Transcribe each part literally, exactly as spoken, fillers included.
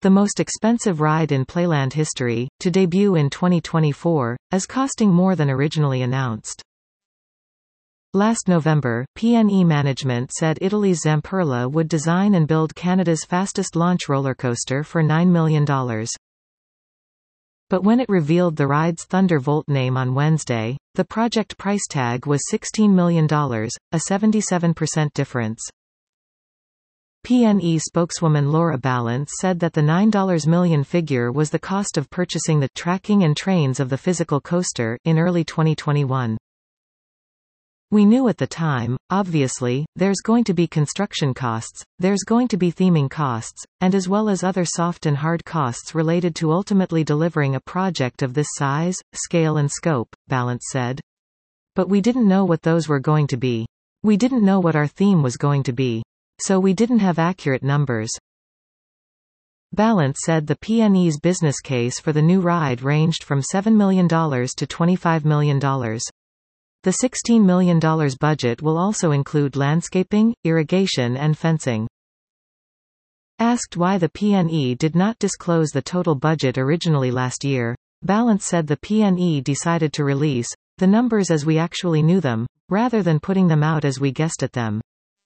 the most expensive ride in Playland history, to debut in twenty twenty-four, as costing more than originally announced. Last November, P N E management said Italy's Zamperla would design and build Canada's fastest launch roller coaster for nine million dollars. But when it revealed the ride's Thunderbolt name on Wednesday, the project price tag was sixteen million dollars, a seventy-seven percent difference. P N E spokeswoman Laura Ballance said that the nine million dollars figure was the cost of purchasing the tracking and trains of the physical coaster in early twenty twenty-one. We knew at the time, obviously, there's going to be construction costs, there's going to be theming costs, and as well as other soft and hard costs related to ultimately delivering a project of this size, scale and scope, Ballance said. But we didn't know what those were going to be. We didn't know what our theme was going to be. So we didn't have accurate numbers. Ballance said the P N E's business case for the new ride ranged from seven million dollars to twenty-five million dollars. The sixteen million dollars budget will also include landscaping, irrigation and fencing. Asked why the P N E did not disclose the total budget originally last year, Ballance said the P N E decided to release the numbers as we actually knew them, rather than putting them out as we guessed at them.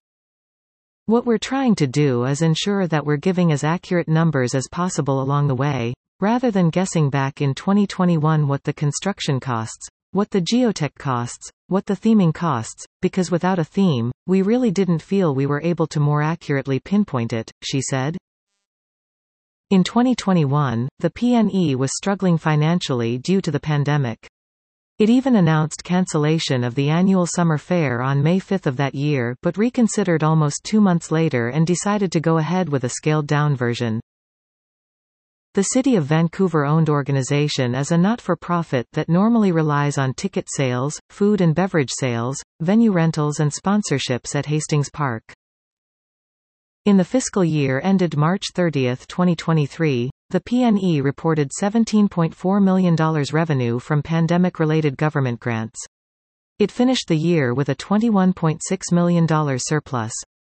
What we're trying to do is ensure that we're giving as accurate numbers as possible along the way, rather than guessing back in twenty twenty-one what the construction costs, what the geotech costs, what the theming costs, because without a theme, we really didn't feel we were able to more accurately pinpoint it, she said. In twenty twenty-one, the P N E was struggling financially due to the pandemic. It even announced cancellation of the annual summer fair on May fifth of that year but reconsidered almost two months later and decided to go ahead with a scaled-down version. The City of Vancouver-owned organization is a not-for-profit that normally relies on ticket sales, food and beverage sales, venue rentals and sponsorships at Hastings Park. In the fiscal year ended March thirtieth twenty twenty-three, the P N E reported seventeen point four million dollars revenue from pandemic-related government grants. It finished the year with a twenty-one point six million dollars surplus.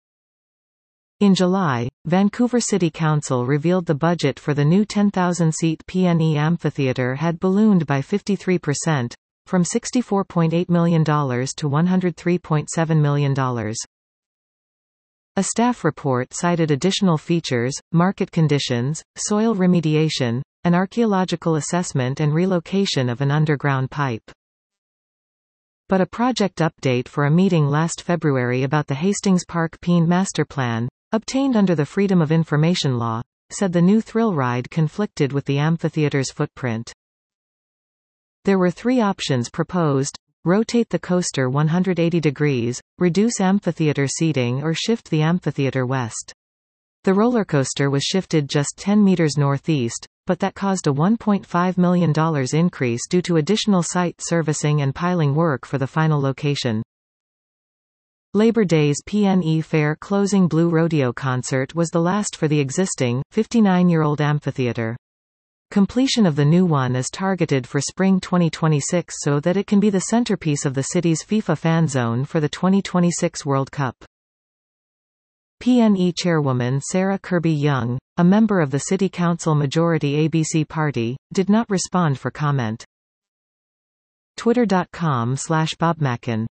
In July, Vancouver City Council revealed the budget for the new ten thousand seat P N E amphitheatre had ballooned by fifty-three percent, from sixty-four point eight million dollars to one hundred three point seven million dollars. A staff report cited additional features, market conditions, soil remediation, an archaeological assessment and relocation of an underground pipe. But a project update for a meeting last February about the Hastings Park P N E master plan, obtained under the Freedom of Information Law, said the new thrill ride conflicted with the amphitheatre's footprint. There were three options proposed: rotate the coaster one hundred eighty degrees, reduce amphitheater seating or shift the amphitheater west. The roller coaster was shifted just ten meters northeast, but that caused a one point five million dollars increase due to additional site servicing and piling work for the final location. Labor Day's P N E Fair closing Blue Rodeo concert was the last for the existing, fifty-nine-year-old amphitheater. Completion of the new one is targeted for spring twenty twenty-six so that it can be the centerpiece of the city's FIFA fan zone for the twenty twenty-six World Cup. P N E chairwoman Sarah Kirby-Young, a member of the City Council Majority A B C Party, did not respond for comment. Twitter dot com slash Bob Mackin